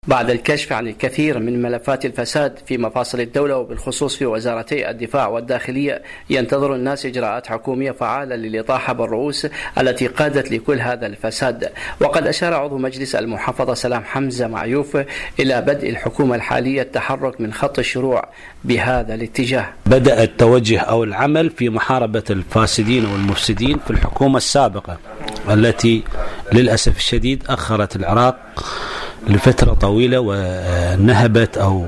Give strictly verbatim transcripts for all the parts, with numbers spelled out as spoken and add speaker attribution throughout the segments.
Speaker 1: بعد الكشف عن الكثير من ملفات الفساد في مفاصل الدولة وبالخصوص في وزارتي الدفاع والداخلية، ينتظر الناس إجراءات حكومية فعالة للإطاحة بالرؤوس التي قادت لكل هذا الفساد. وقد أشار عضو مجلس المحافظة سلام حمزة معيوف إلى بدء الحكومة الحالية التحرك من خط الشروع بهذا الاتجاه.
Speaker 2: بدأ التوجه أو العمل في محاربة الفاسدين والمفسدين في الحكومة السابقة التي للأسف الشديد أخرت العراق لفترة طويلة ونهبت أو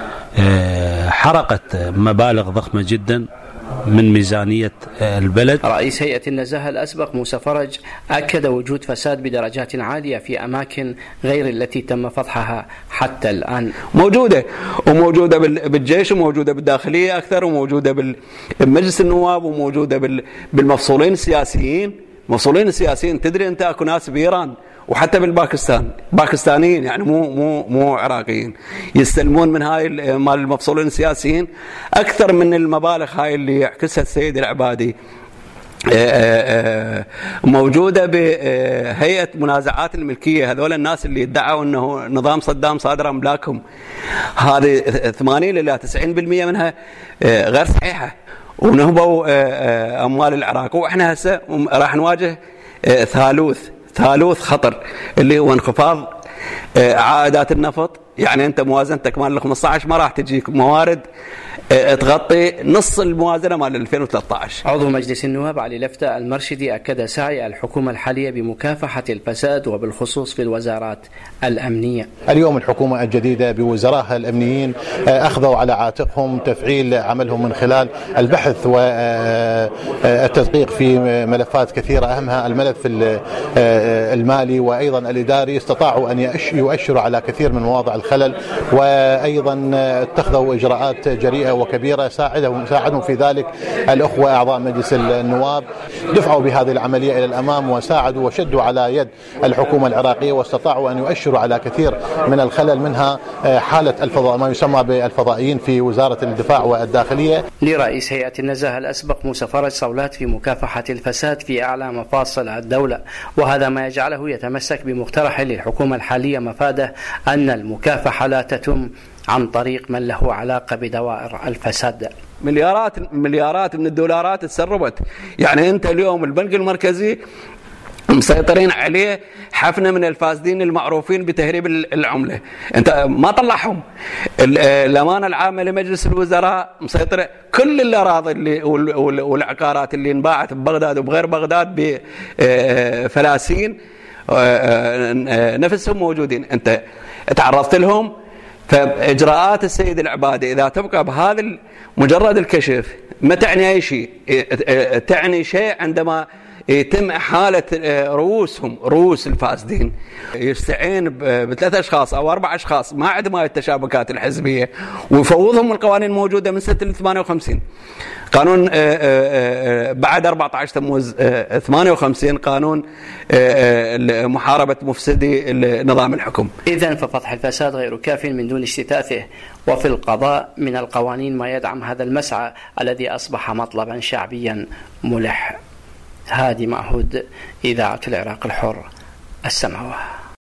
Speaker 2: حرقت مبالغ ضخمة جدا من ميزانية البلد.
Speaker 1: رئيس هيئة النزاهة الأسبق موسى فرج أكد وجود فساد بدرجات عالية في أماكن غير التي تم فضحها حتى الآن.
Speaker 3: موجودة وموجودة بالجيش وموجودة بالداخلية أكثر وموجودة بالمجلس النواب وموجودة بالمفصولين السياسيين. مفصولين السياسيين تدري أنت أكو ناس بإيران وحتى بالباكستان باكستانيين يعني مو مو مو عراقيين يستلمون من هاي مال المفصولين السياسيين أكثر من المبالغ هاي اللي يعكسها السيد العبادي. موجودة بهيئة منازعات الملكية، هذول الناس اللي ادعوا أنه نظام صدام صادر أملاكهم، هذه ثمانين إلى تسعين بالمئة منها غير صحيحة ونهبوا أموال العراق. وإحنا هسه راح نواجه ثالوث ثالوث خطر اللي هو انخفاض عائدات النفط. يعني أنت موازنتك مال خمسة عشر ما راح تجيك موارد تغطي نص الموازنة مال ألفين وثلاثة عشر.
Speaker 1: عضو مجلس النواب علي لفتة المرشدي أكد سعي الحكومة الحالية بمكافحة الفساد وبالخصوص في الوزارات الأمنية.
Speaker 4: اليوم الحكومة الجديدة بوزرائها الأمنيين أخذوا على عاتقهم تفعيل عملهم من خلال البحث والتدقيق في ملفات كثيرة، أهمها الملف المالي وأيضا الإداري. استطاعوا أن يؤشروا على كثير من مواضع الخلل، وأيضا اتخذوا إجراءات جريئة وكبيرة ساعدهم ساعدهم في ذلك الأخوة أعضاء مجلس النواب. دفعوا بهذه العملية إلى الأمام وساعدوا وشدوا على يد الحكومة العراقية، واستطاعوا أن يؤشروا على كثير من الخلل، منها حالة الفضاء ما يسمى بالفضائيين في وزارة الدفاع والداخلية.
Speaker 1: لرئيس هيئة النزاهة الأسبق موسى فرج صولات في مكافحة الفساد في أعلى مفاصل الدولة، وهذا ما يجعله يتمسك بمقترح للحكومة الحالية مفاده أن المكافحة لا تتم عن طريق من له علاقة بدوائر الفساد.
Speaker 3: مليارات مليارات من الدولارات تسربت. يعني أنت اليوم البنك المركزي مسيطرين عليه حفنة من الفاسدين المعروفين بتهريب العملة، أنت ما طلعهم. الأمانة العامة لمجلس الوزراء مسيطرة كل الأراضي اللي والعقارات اللي انباعت ببغداد وبغير بغداد بفلاسين نفسهم موجودين، أنت تعرضت لهم. فإجراءات السيد العبادي إذا تبقى بهذا مجرد الكشف ما تعني أي شيء، تعني شيء عندما يتم إحالة رؤوسهم رؤوس الفاسدين. يستعين بثلاث أشخاص أو أربع أشخاص ما عندهم التشابكات الحزبية ويفوضهم القوانين الموجودة من سنة ثمانية وخمسين، قانون بعد أربعة عشر تموز ثمانية وخمسين قانون محاربة مفسدي نظام الحكم.
Speaker 1: إذن ففضح الفساد غير كاف من دون اجتثاثه، وفي القضاء من القوانين ما يدعم هذا المسعى الذي أصبح مطلبا شعبيا ملح. هادي معهود، إذاعة العراق الحر، السماوة.